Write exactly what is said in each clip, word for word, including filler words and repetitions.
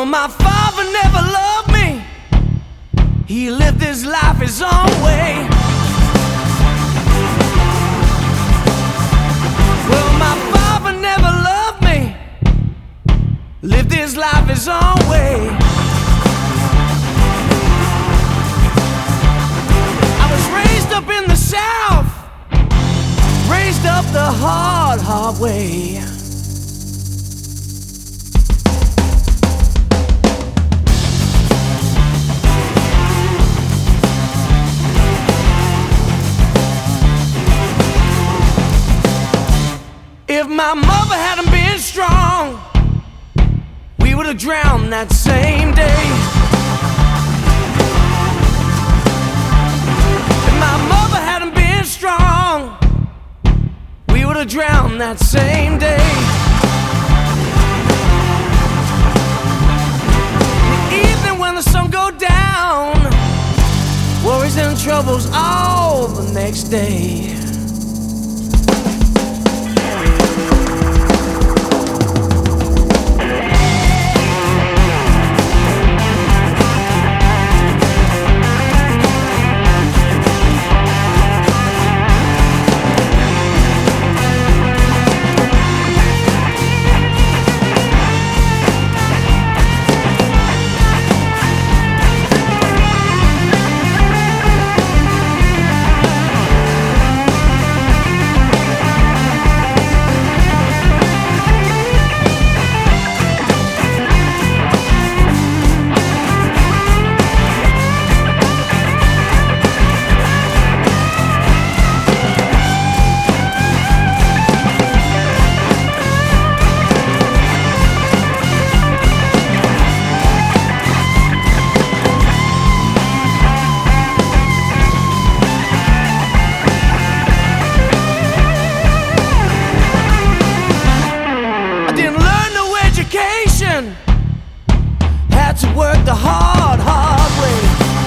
my father never loved me. He lived his life his own way. Well, my father never loved me. Lived his life his own way. I was raised up in the South, raised up the hard, hard way. If my mother hadn't been strong, we would have drowned that same day. If my mother hadn't been strong, we would have drowned that same day. The evening when the sun go down, worries and troubles all the next day. Had to work the hard, hard way.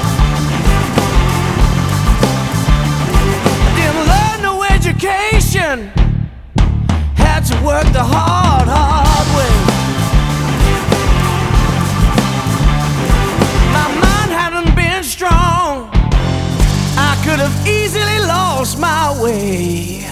I didn't learn no education. Had to work the hard, hard way. My mind hadn't been strong, I could have easily lost my way.